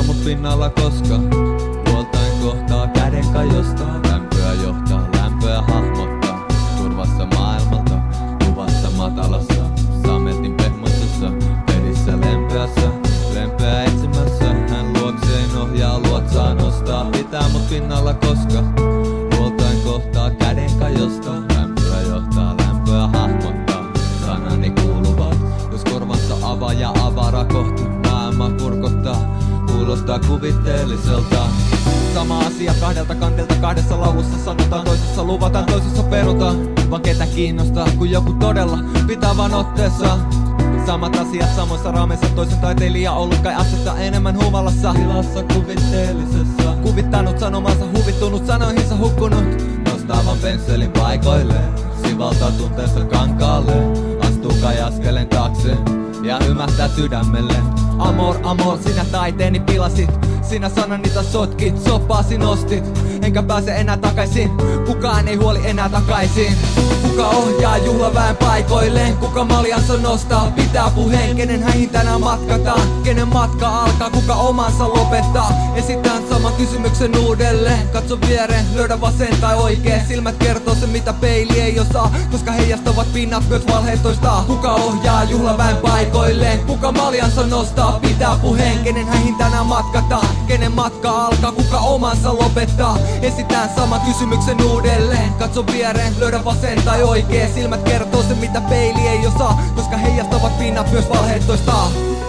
mut pinnalla koska huoltain kohtaa käden kajosta. Lämpöä johtaa, lämpöä hahmottaa. Turvassa maailmalta, kuvassa matalassa. Sametin pehmoisessa, pelissä lempeässä. Lempeä etsimässä, hän luokseen ohjaa, luotsaa nostaa. Pitää mut pinnalla koska huoltain kohtaa käden kajosta. Lämpöä johtaa, lämpöä hahmottaa. Sanani kuuluvat, jos korvansa avaa ja avara kohti maailma kurkottaa. Kuulostaa kuvitteelliselta. Sama asia kahdelta kantilta, kahdessa laulussa sanotaan, toisessa luvataan, toisessa perutaan. Vaan ketä kiinnostaa, kun joku todella pitää vaan otteessa. Samat asiat samoissa raameissa, toisen taiteilija ollut kai astetta enemmän humalassa. Tilassa kuvitteellisessa, kuvittanut sanomansa, huvittunut sanoihinsa hukkunut. Nostaa vaan pensselin paikoilleen, sivaltaa tunteensa kankaalle. Astuu kai askeleen taakse ja hymähtää sydämelle. Amor, amor, sinä taiteeni pilasit. Sinä sanani taas sotkit, soppaasi nostit. Enkä pääse enää takaisin, kukaan ei huoli enää takaisin. Kuka ohjaa juhlaväen paikoilleen, kuka maljansa nostaa, pitää puheen. Kenen häihin tänään matkataan, kenen matka alkaa, kuka omansa lopettaa. Esitän saman kysymyksen uudelleen, katso viereen, löydä vasen tai oikee. Silmät kertoo se mitä peili ei osaa, koska heijastavat pinnat myös valheet toistaa. Kuka ohjaa juhlaväen paikoilleen, kuka maljansa nostaa, pitää puheen. Kenen häihin tänään matkataan, kenen matka alkaa, kuka omansa lopettaa. Esitän saman kysymyksen uudelleen, katso viereen, löydä vasen tai oikee. Silmät kertoo se mitä peili ei osaa, koska heijastavat pinnat myös valheet toistaa.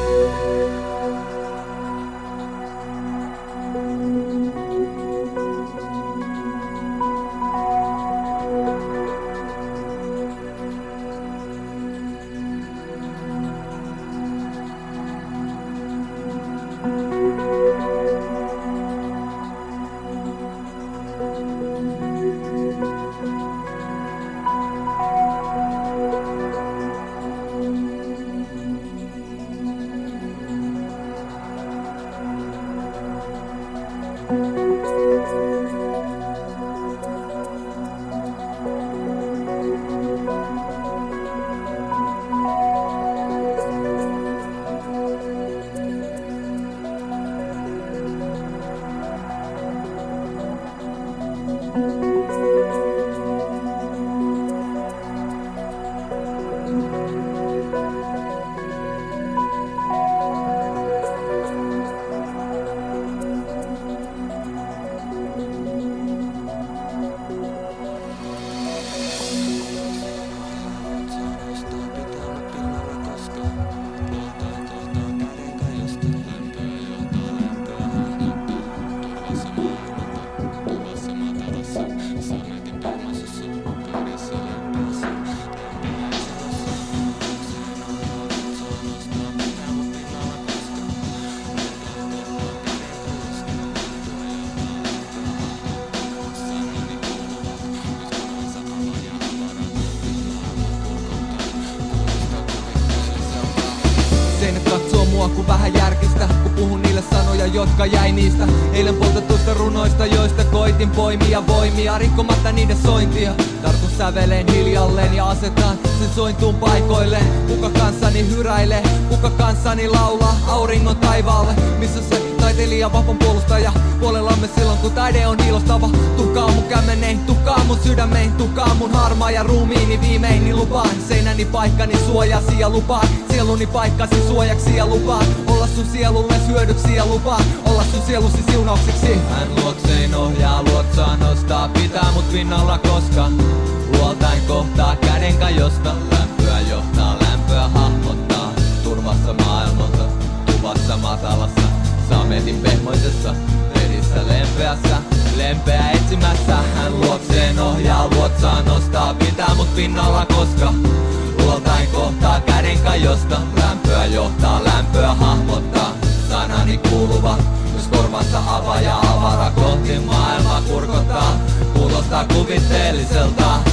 Seinät katsoo mua kun vähän järkistä, kun puhun niille sanoja jotka jäi niistä eilen poltetuista runoista, joista koitin poimia voimia rikkomatta niiden sointia. Tartun säveleen hiljalleen ja asetan sen sointuun paikoilleen. Kuka kanssani hyräilee, kuka kanssani laulaa auringon taivaalle. Missä se taiteilija, vahvan puolustaja, puolellamme silloin kun taide on ilostava. Tukaa mun kämmeneen, tukaa mun sydämeen, tukaa mun harmaa ja ruumiini viimein. Niin lupaan seinäni paikkani suojasi ja lupaan sieluni paikkasi suojaksi ja lupaan olla sun sielulle hyödyksi ja lupaan olla sun sielusi siunauksiksi. Hän luokseen ohjaa, luotsaa nostaa, pitää mut pinnalla koska huoltain kohtaa käden kajosta. Lämpöä johtaa, lämpöä hahmottaa, turvassa maailmalta, kuvassa matalassa. Sametin pehmoisessa, verissä lempeässä, lempeä etsimässä. Hän luokseen ohjaa, luotsaa nostaa, pitää mut pinnalla koska huoltain kohtaa käden kajosta. Lämpöä johtaa, lämpöä hahmottaa, sanani kuuluvat, jos korvansa avaa ja avara kohti maailmaa kurkottaa. Kuulostaa kuvitteelliselta.